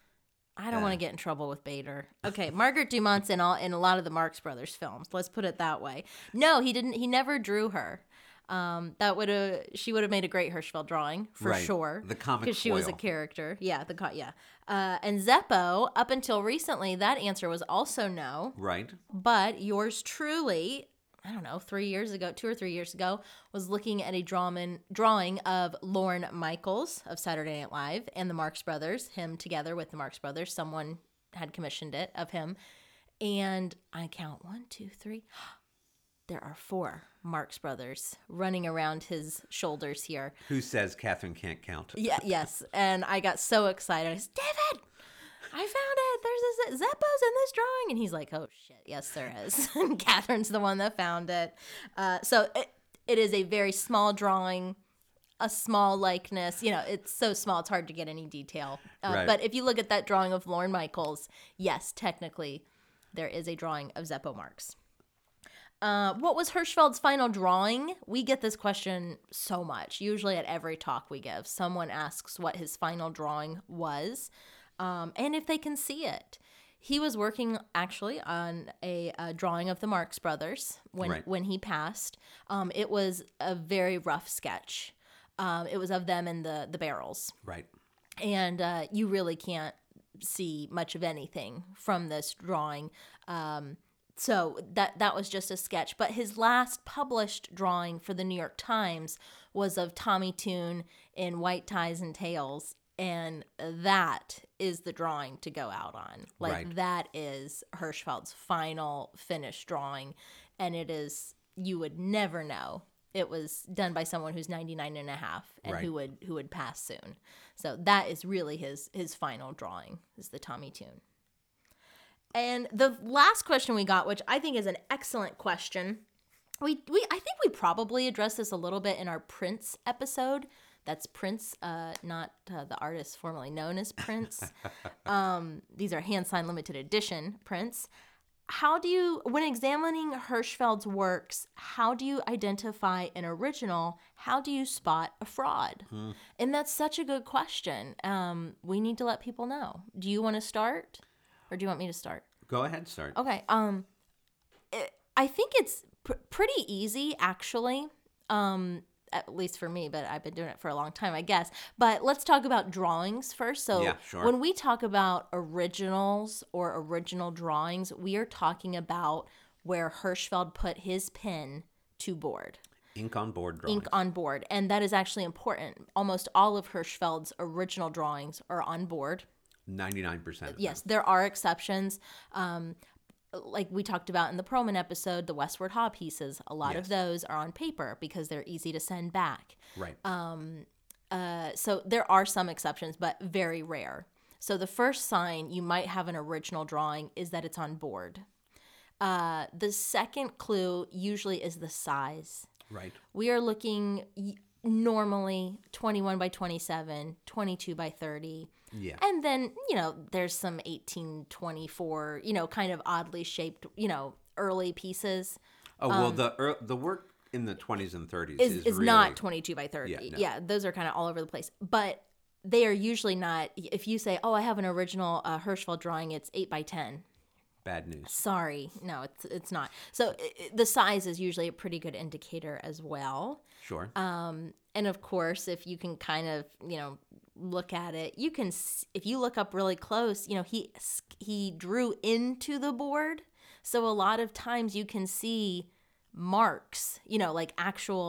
I don't Uh. want to get in trouble with Bader. Okay, Margaret Dumont's in all in a lot of the Marx Brothers films. Let's put it that way. No, he didn't. He never drew her. Um, that would have she would have made a great Hirschfeld drawing for Right. sure. The comic because she was a foil. character. Yeah, the co- yeah. Uh, and Zeppo, up until recently, that answer was also no. Right. But yours truly, I don't know, three years ago, two or three years ago, was looking at a drawing, drawing of Lorne Michaels of Saturday Night Live and the Marx Brothers, him together with the Marx Brothers. Someone had commissioned it of him. And I count one, two, three. There are four Marx Brothers running around his shoulders here. Who says Catherine can't count? Yeah, yes. And I got so excited. I said, David, I found it. There's this Zeppo's in this drawing. And he's like, oh, shit. Yes, there is. And Catherine's the one that found it. Uh, so it, it is a very small drawing, a small likeness. You know, it's so small, it's hard to get any detail. Uh, Right. But if you look at that drawing of Lorne Michaels, yes, technically, there is a drawing of Zeppo Marx. Uh, what was Hirschfeld's final drawing? We get this question so much. Usually at every talk we give, someone asks what his final drawing was, um, and if they can see it. He was working actually on a, a drawing of the Marx Brothers when Right. when he passed. Um, it was a very rough sketch. Um, it was of them in the the barrels, Right. and uh, you really can't see much of anything from this drawing. Um, so that that was just a sketch. But his last published drawing for the New York Times was of Tommy Tune in white ties and tails, and that is the drawing to go out on. Like Right. that is Hirschfeld's final finished drawing, and it is, you would never know. It was done by someone who's ninety-nine and a half and Right. who would who would pass soon. So that is really his his final drawing, is the Tommy Tune. And the last question we got, which I think is an excellent question, we we I think we probably addressed this a little bit in our Prince episode. That's Prince, uh, not uh, the artist formerly known as Prince. um, these are hand signed limited edition Prince. How do you, when examining Hirschfeld's works, how do you identify an original? How do you spot a fraud? Hmm. And that's such a good question. Um, we need to let people know. Do you want to start, or do you want me to start? Go ahead, start. Okay. Um, it, I think it's pr- pretty easy, actually. Um, at least for me, but I've been doing it for a long time, I guess. But let's talk about drawings first. So Yeah, sure. when we talk about originals or original drawings, we are talking about where Hirschfeld put his pen to board. Ink on board drawings. Ink on board. And that is actually important. Almost all of Hirschfeld's original drawings are on board. ninety-nine percent. Yes, there are exceptions. Um, like we talked about in the Perlman episode, the Westward Ha pieces, a lot Yes. of those are on paper because they're easy to send back. Right. Uh, so there are some exceptions, but very rare. So the first sign you might have an original drawing is that it's on board. Uh, the second clue usually is the size. right. We are looking y- normally twenty-one by twenty-seven, twenty-two by thirty. Yeah. And then, you know, there's some eighteen twenty-four, you know, kind of oddly shaped, you know, early pieces. Oh well, the ear the work in the twenties and thirties Is is, is really, not twenty-two by thirty. Yeah, Yeah, no. those are kind of all over the place. But they are usually not, if you say, oh, I have an original uh, Hirschfeld drawing, it's eight by ten. bad news. Sorry. No, it's it's not. So i i- the size is usually a pretty good indicator as well. Sure. Um, and of course, if you can kind of, you know, look at it, you can, s- if you look up really close, you know, he s- he drew into the board. So a lot of times you can see marks, you know, like actual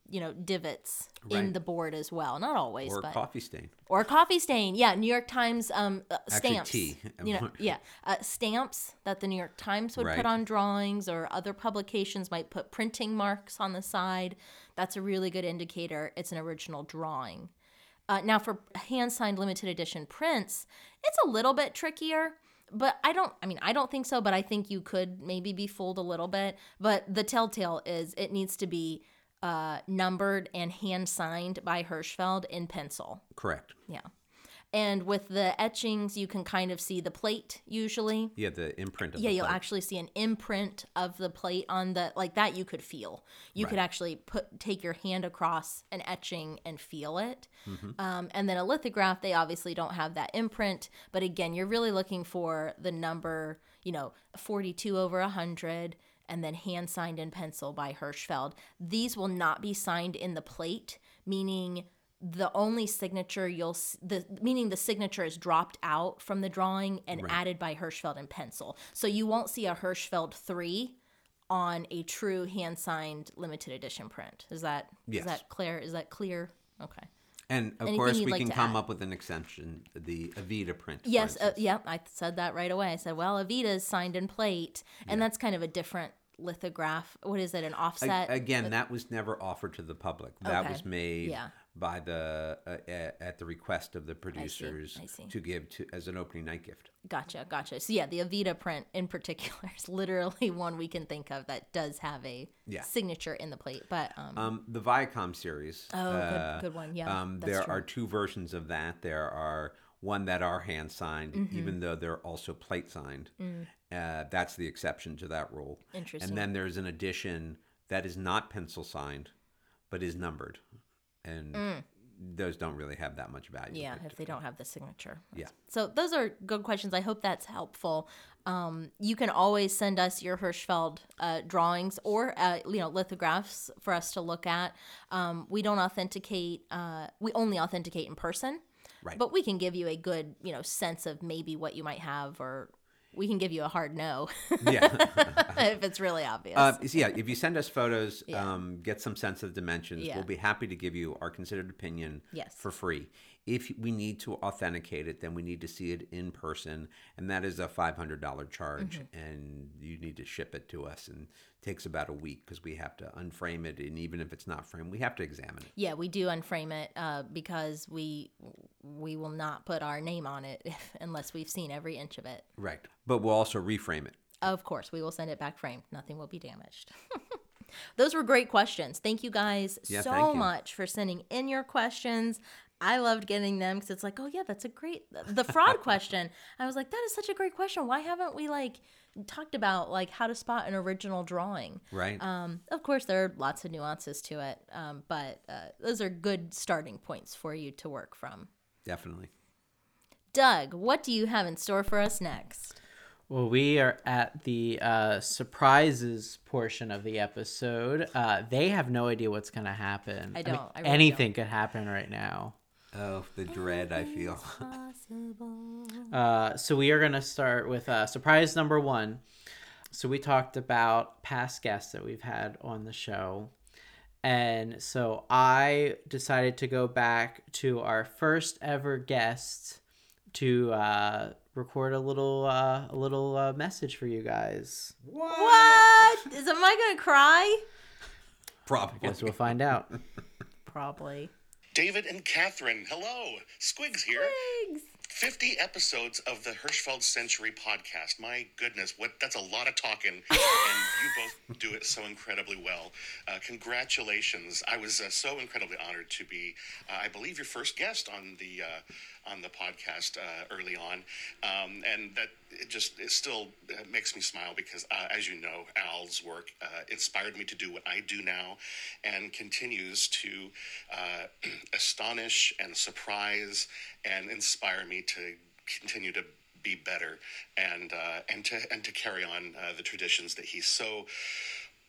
you know, divots Right. in the board as well. Not always, Or a but coffee stain. or a coffee stain. Yeah, New York Times um, uh, Actually, stamps. tea. You know, yeah, uh, stamps that the New York Times would Right. put on drawings, or other publications might put printing marks on the side. That's a really good indicator it's an original drawing. Uh, now, for hand-signed limited edition prints, it's a little bit trickier. But I don't, I mean, I don't think so, but I think you could maybe be fooled a little bit. But the telltale is it needs to be uh, numbered and hand-signed by Hirschfeld in pencil. Correct. Yeah. And with the etchings, you can kind of see the plate usually. Yeah, the imprint of Yeah, the you'll plate. actually see an imprint of the plate on the, like that you could feel. You could Right. actually put take your hand across an etching and feel it. Mm-hmm. Um, and then a lithograph, they obviously don't have that imprint. But again, you're really looking for the number, you know, forty-two over one hundred, and then hand signed in pencil by Hirschfeld. These will not be signed in the plate, meaning the only signature you'll s- the meaning the signature is dropped out from the drawing and Right. added by Hirschfeld in pencil. So you won't see a Hirschfeld three on a true hand signed limited edition print. Is that Yes. is that clear? Is that clear? Okay. And of Anything course, you'd we like can to come add? up with an extension, the Avita print. for Yes, uh, instance. yeah, I said that right away. I said, well, Avita is signed in plate, and that's kind of a different lithograph. What is it? An A- offset? Again, that was never offered to the public. That Okay. was made Yeah. by the uh, a- at the request of the producers I see. to give to as an opening night gift. Gotcha, gotcha. So yeah, the Avita print in particular is literally one we can think of that does have a Yeah. signature in the plate. But um, Um, the Viacom series. Oh, good- uh, good one. Yeah, Um, that's there true. are two versions of that. There are one that are hand signed, Mm-hmm. even though they're also plate signed. Uh, that's the exception to that rule. Mm. Interesting. And then there's an edition that is not pencil signed, but is numbered, and those don't really have that much value. Mm. yeah, but- if they don't have the signature. Yeah. So those are good questions. I hope that's helpful. Um, you can always send us your Hirschfeld uh, drawings or uh, you know lithographs for us to look at. Um, we don't authenticate. Uh, we only authenticate in person. Right. But we can give you a good you know sense of maybe what you might have, or we can give you a hard no Yeah. if it's really obvious. Uh, so yeah, if you send us photos, Yeah. um, get some sense of dimensions, Yeah. we'll be happy to give you our considered opinion Yes. for free. If we need to authenticate it, then we need to see it in person, and that is a five hundred dollars charge, Mm-hmm. and you need to ship it to us, and it takes about a week because we have to unframe it, and even if it's not framed, we have to examine it. Yeah, we do unframe it uh, because we we will not put our name on it if, unless we've seen every inch of it. Right. But we'll also reframe it. Of course, we will send it back framed. Nothing will be damaged. Those were great questions. Thank you guys Yeah, so thank you. much for sending in your questions. I loved getting them because it's like, oh yeah, that's a great the fraud question. I was like, that is such a great question. Why haven't we like talked about like how to spot an original drawing? Right. Um, of course, there are lots of nuances to it, um, but uh, those are good starting points for you to work from. Definitely. Doug, what do you have in store for us next? Well, we are at the uh, surprises portion of the episode. Uh, they have no idea what's going to happen. I don't. I really anything could happen right now. Oh, the dread I feel. Uh, so we are going to start with uh, surprise number one. So we talked about past guests that we've had on the show. And so I decided to go back to our first ever guest to uh, record a little uh, a little uh, message for you guys. What? Is am I gonna cry? Probably. Guess we'll find out. Probably. David and Catherine, hello. Squigs here. Thanks. fifty episodes of the Hirschfeld Century podcast. My goodness, what that's a lot of talking, and you both do it so incredibly well. Uh, congratulations. I was uh, so incredibly honored to be, uh, I believe, your first guest on the uh, on the podcast uh, early on, um, and that it just it still uh, makes me smile because, uh, as you know, Al's work uh, inspired me to do what I do now, and continues to uh, astonish and surprise and inspire me to continue to be better and uh, and to and to carry on uh, the traditions that he so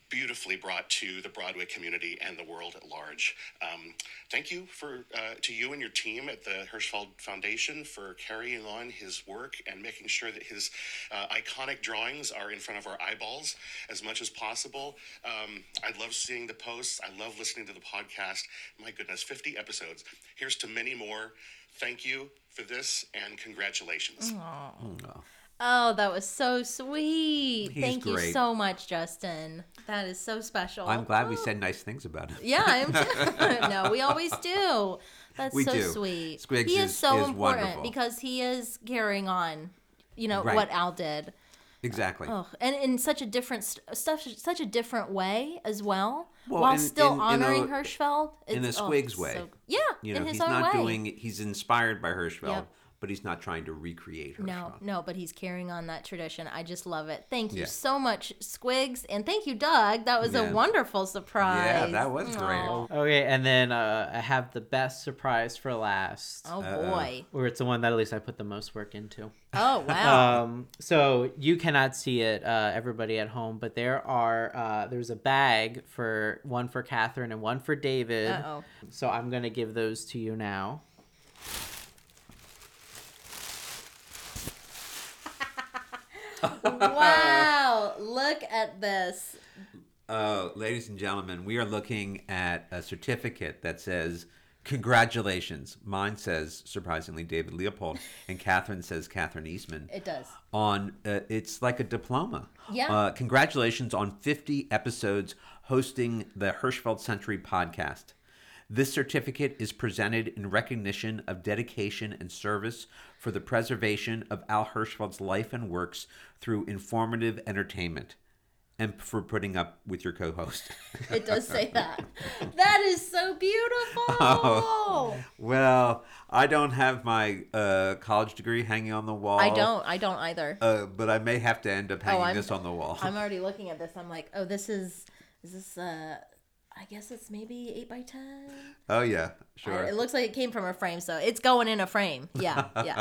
beautifully brought to the Broadway community and the world at large. Um, thank you for uh, to you and your team at the Hirschfeld Foundation for carrying on his work and making sure that his uh, iconic drawings are in front of our eyeballs as much as possible. Um, I love seeing the posts. I love listening to the podcast. My goodness, fifty episodes. Here's to many more. Thank you for this and congratulations. Oh. Oh, that was so sweet. He's Thank you great. so much, Justin. That is so special. I'm glad we Oh. said nice things about him. Yeah, I'm too. No, we always do. That's We so do. sweet. Squigs he is, is- so is important wonderful. because he is carrying on, you know, Right. what Al did. Exactly. Oh, and in such a different st- stuff, such a different way as well, Well, while in- still in- in honoring a- Hirschfeld. in a It's- oh, Squigs it's way. so- yeah, You know, in his he's own not way. doing. He's inspired by Hirschfeld, Yep. but he's not trying to recreate Hirschfeld. No, no, but he's carrying on that tradition. I just love it. Thank you Yeah. so much, Squigs, and thank you, Doug. That was Yeah. a wonderful surprise. Yeah, that was great. Aw. Okay, and then uh, I have the best surprise for last, Oh Uh-oh. boy. or it's the one that at least I put the most work into. Oh wow. Um, so you cannot see it, uh, everybody at home, but there are uh, there's a bag for one for Catherine and one for David. Uh oh. So I'm gonna give those to you now. Wow. Look at this. Uh, ladies and gentlemen, we are looking at a certificate that says, congratulations. Mine says, surprisingly, David Leopold, and Catherine says Catherine Eastman. It does. On uh, it's like a diploma. Yeah. Uh, congratulations on fifty episodes hosting the Hirschfeld Century podcast. This certificate is presented in recognition of dedication and service for the preservation of Al Hirschfeld's life and works through informative entertainment, and for putting up with your co-host. It does say that. That is so beautiful. Oh. Well, I don't have my uh, college degree hanging on the wall. I don't. I don't either. Uh, but I may have to end up hanging I'm- this on the wall. I'm already looking at this. I'm like, oh, this is. Is this? Uh, I guess it's maybe eight by ten. Oh yeah, I- sure. It looks like it came from a frame, so it's going in a frame. Yeah, yeah.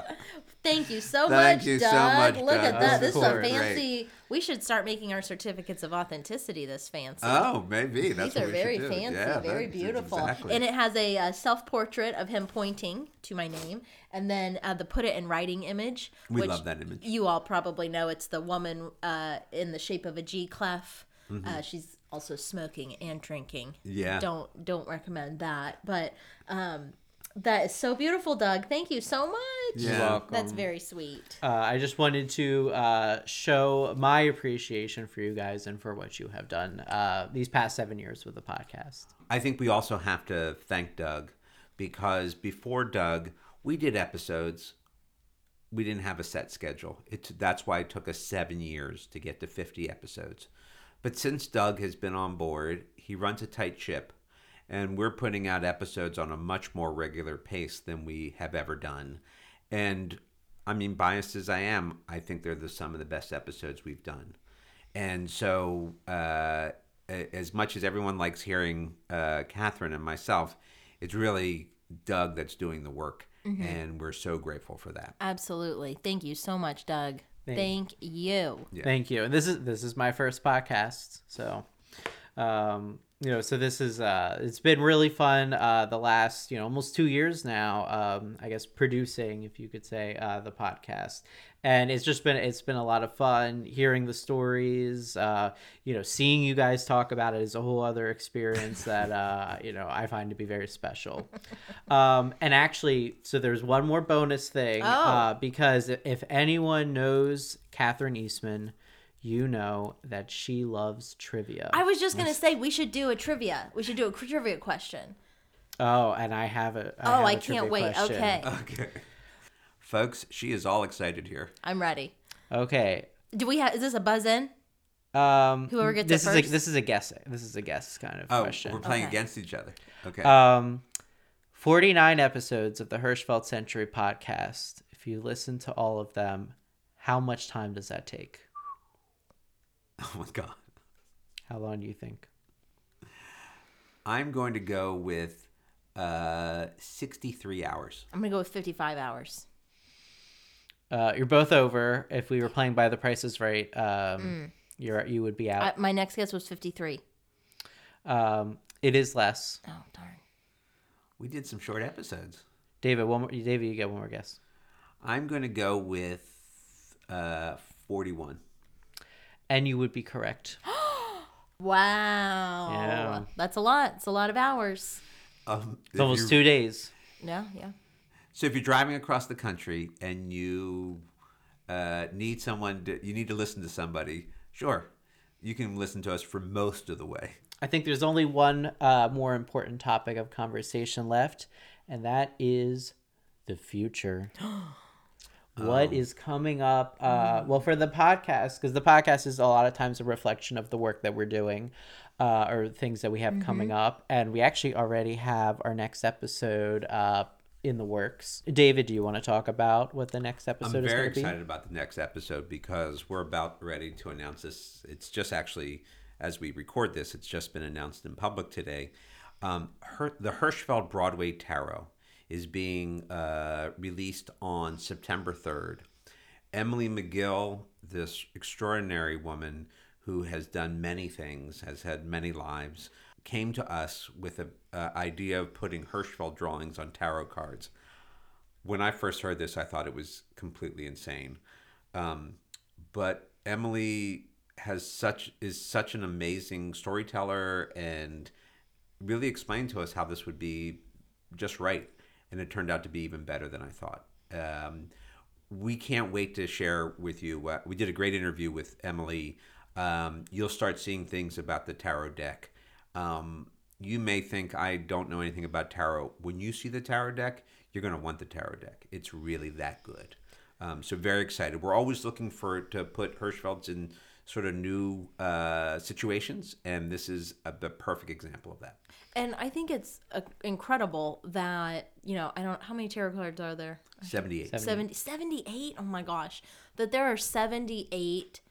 Thank you so Thank much, you so Doug. much, Look Doug. at that. Of This is a course. fancy. We should start making our certificates of authenticity this fancy. Oh, maybe that's These what are we very should do. fancy, Yeah, very that's- beautiful. Exactly. And it has a, uh self-portrait of him pointing to my name, and then uh, the put it in writing image. We which love that image. You all probably know it's the woman uh, in the shape of a G clef. Uh, she's also smoking and drinking. Mm-hmm. Yeah. Don't don't recommend that, but um, that is so beautiful, Doug. Thank you so much. Yeah. You're welcome. That's very sweet. Uh, I just wanted to uh, show my appreciation for you guys and for what you have done uh, these past seven years with the podcast. I think we also have to thank Doug, because before Doug, we did episodes. We didn't have a set schedule. It that's why it took us seven years to get to fifty episodes. But since Doug has been on board, he runs a tight ship, and we're putting out episodes on a much more regular pace than we have ever done. And I mean, biased as I am, I think they're the, some of the best episodes we've done. And so, uh, a- as much as everyone likes hearing uh, Catherine and myself, it's really Doug that's doing the work, and we're so grateful for that. Absolutely. Thank you so much, Doug. Thank- Thank you. Yeah. Thank you. And this is this is my first podcast, so um, you know, so this is uh, it's been really fun. Uh, the last you know almost two years now, um, I guess producing, if you could say, uh, the podcast, and it's just been it's been a lot of fun hearing the stories. Uh, you know, seeing you guys talk about it is a whole other experience that uh, you know I find to be very special. Um, and actually, so there's one more bonus thing, Oh. uh, because if anyone knows Catherine Eastman, you know that she loves trivia. I was just gonna say we should do a trivia. We should do a trivia question. Oh, and I have a. I Oh, have I a can't trivia wait. question. Okay, Okay. Folks, she is all excited here. I'm ready. Okay. Do we have? Is this a buzz in? Um, Whoever gets this it is a, first? this is a guess. This is a guess kind of Oh, question. we're playing Okay. against each other. Okay. Um, forty-nine episodes of the Hirschfeld Century podcast. If you listen to all of them, how much time does that take? Oh my God. How long do you think? I'm going to go with uh, sixty-three hours. I'm gonna go with fifty-five hours. Uh, you're both over. If we were playing by the Price is Right, um, You're you would be I, out. my next guess was fifty-three. Um, it is less. Oh, darn. We did some short episodes. David, one more. David, you get one more guess. I'm going to go with uh, forty-one. And you would be correct. Wow. Yeah. That's a lot. It's a lot of hours. Um, It's if almost you're- two days. Yeah, yeah. So if you're driving across the country and you uh, need someone, to, you need to listen to somebody, sure, you can listen to us for most of the way. I think there's only one uh, more important topic of conversation left, and that is the future. What is coming up? Uh, well, for the podcast, because the podcast is a lot of times a reflection of the work that we're doing uh, or things that we have coming up. And we actually already have our next episode uh, in the works. David, do you want to talk about what the next episode I'm is very going to be? excited about the next episode because we're about ready to announce this. It's just actually, as we record this, it's just been announced in public today. Um, Her- the Hirschfeld Broadway Tarot is being uh, released on September third. Emily McGill, this extraordinary woman who has done many things, has had many lives, came to us with an idea of putting Hirschfeld drawings on tarot cards. When I first heard this, I thought it was completely insane. Um, but Emily has such is such an amazing storyteller and really explained to us how this would be just right. And it turned out to be even better than I thought. Um, we can't wait to share with you. Uh, we did a great interview with Emily. Um, you'll start seeing things about the tarot deck. Um, you may think I don't know anything about tarot. When you see the tarot deck, you're going to want the tarot deck. It's really that good. Um, so very excited. We're always looking for to put Hirschfelds in sort of new uh, situations, and this is a, the perfect example of that. And I think it's uh, incredible that, you know, I don't, how many tarot cards are there? seventy-eight. seventy, seventy-eight? Oh my gosh. That there are seventy-eight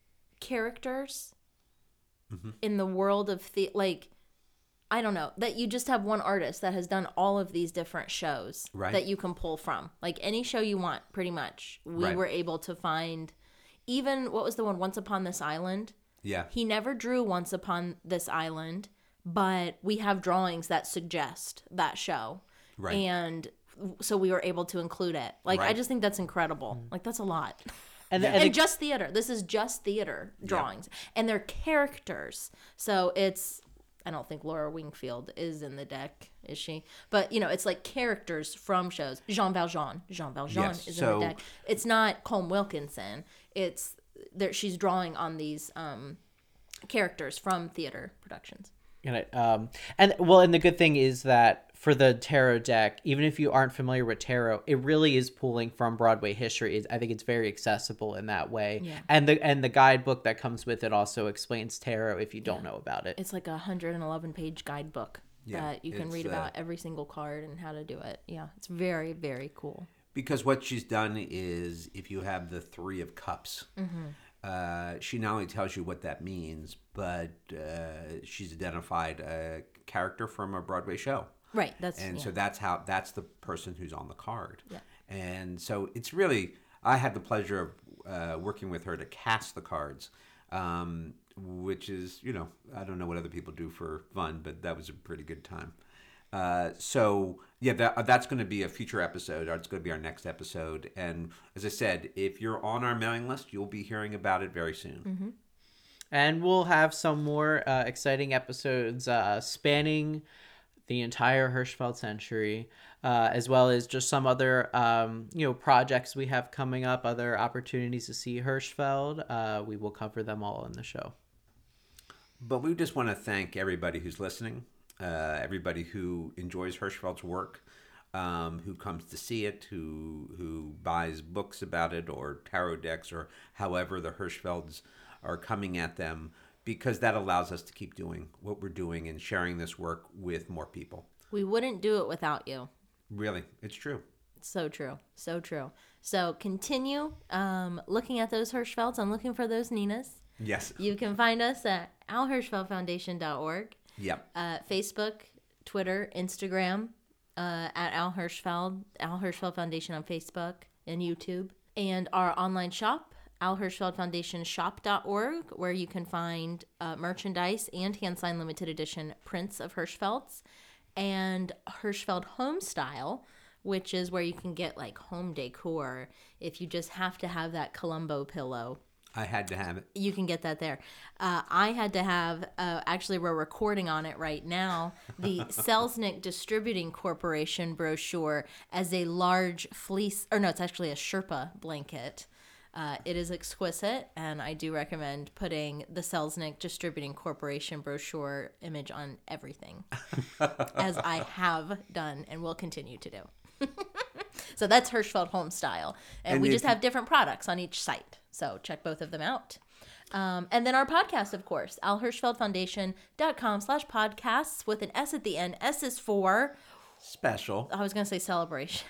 characters Mm-hmm. in the world of the, like, I don't know, that you just have one artist that has done all of these different shows Right. that you can pull from. Like any show you want, pretty much. We Right. were able to find, even, what was the one, Once Upon This Island? Yeah. He never drew Once Upon This Island, but we have drawings that suggest that show. Right. And so we were able to include it. Like, I Right. just think that's incredible. Like, that's a lot. And, Yeah. and And the- just theater. This is just theater drawings. And they're characters. So it's, I don't think Laura Wingfield is in the deck, is she? But, you know, it's like characters from shows. Jean Valjean. Jean Valjean Yes, is so- in the deck. It's not Colm Wilkinson. It's, there, she's drawing on these um, characters from theater productions. And, it, um, and well, and the good thing is that for the tarot deck, even if you aren't familiar with tarot, it really is pulling from Broadway history. It's, I think it's very accessible in that way. Yeah. And the and the guidebook that comes with it also explains tarot if you don't know about it. It's like a one hundred eleven page guidebook Yeah, that you can it's, read uh, about every single card and how to do it. Yeah, it's very, very cool. Because what she's done is, if you have the Three of Cups, uh, she not only tells you what that means, but uh, she's identified a character from a Broadway show. Right. That's And yeah. so that's how that's the person who's on the card. Yeah. And so it's really, I had the pleasure of uh, working with her to cast the cards, um, which is, you know, I don't know what other people do for fun, but that was a pretty good time. Uh, so yeah, that, that's going to be a future episode, or it's going to be our next episode. And as I said, if you're on our mailing list, you'll be hearing about it very soon. Mm-hmm. And we'll have some more uh, exciting episodes uh, spanning the entire Hirschfeld century, uh, as well as just some other, um, you know, projects we have coming up, other opportunities to see Hirschfeld. Uh, we will cover them all in the show. But we just want to thank everybody who's listening, uh, everybody who enjoys Hirschfeld's work, um, who comes to see it, who who buys books about it or tarot decks or however the Hirschfelds are coming at them, because that allows us to keep doing what we're doing and sharing this work with more people. We wouldn't do it without you. Really, it's true. So true. So true. So continue um, looking at those Hirschfelds and looking for those Ninas. Yes. You can find us at al hirschfeld foundation dot org, Yep. uh, Facebook, Twitter, Instagram, uh, at Al Hirschfeld, Al Hirschfeld Foundation on Facebook and YouTube, and our online shop Al Hirschfeld Foundation shop dot org, where you can find uh, merchandise and hand-signed limited edition prints of Hirschfeld's, and Hirschfeld Home Style, which is where you can get like home decor. If you just have to have that Columbo pillow, I had to have it. you can get that there. Uh, I had to have, uh, actually we're recording on it right now, the Selznick Distributing Corporation brochure as a large fleece, or no, it's actually a Sherpa blanket. Uh, it is exquisite, and I do recommend putting the Selznick Distributing Corporation brochure image on everything, as I have done and will continue to do. So that's Hirschfeld Home Style. And, And we if just you- have different products on each site. So check both of them out. Um, and then our podcast, of course, al hirschfeld foundation dot com slash podcasts with an S at the end. S is for, Special. I was going to say celebration.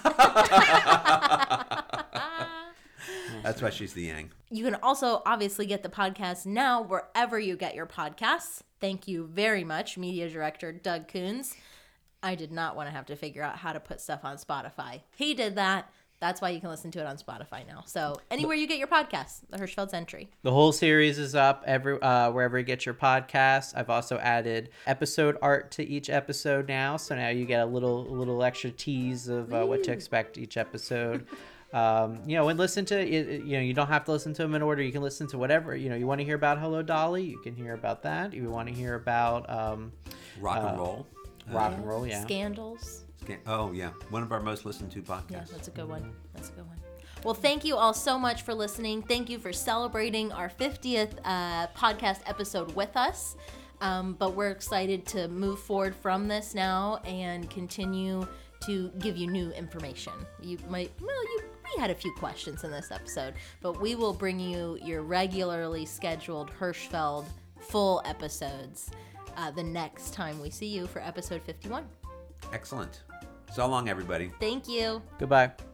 That's why she's the Yang. You can also obviously get the podcast now wherever you get your podcasts. Thank you very much, Media Director Doug Coons. I did not want to have to figure out how to put stuff on Spotify. He did that. That's why you can listen to it on Spotify now. So anywhere you get your podcasts, the Hirschfeld's Entry. The whole series is up every uh, wherever you get your podcasts. I've also added episode art to each episode now, so now you get a little a little extra tease of uh, what to expect each episode. Um, you know, and listen to it. You know, you don't have to listen to them in order. You can listen to whatever. You know, you want to hear about Hello Dolly, you can hear about that. You want to hear about um, Rock and Uh, roll. rock and roll, yeah. Scandals. Scan- Oh, yeah. One of our most listened to podcasts. Yeah, that's a good one. That's a good one. Well, thank you all so much for listening. Thank you for celebrating our fiftieth uh, podcast episode with us. Um, but we're excited to move forward from this now and continue to give you new information. You might, well, you we had a few questions in this episode, but we will bring you your regularly scheduled Hirschfeld full episodes uh, the next time we see you for episode fifty-one. Excellent. So long, everybody. Thank you. Goodbye.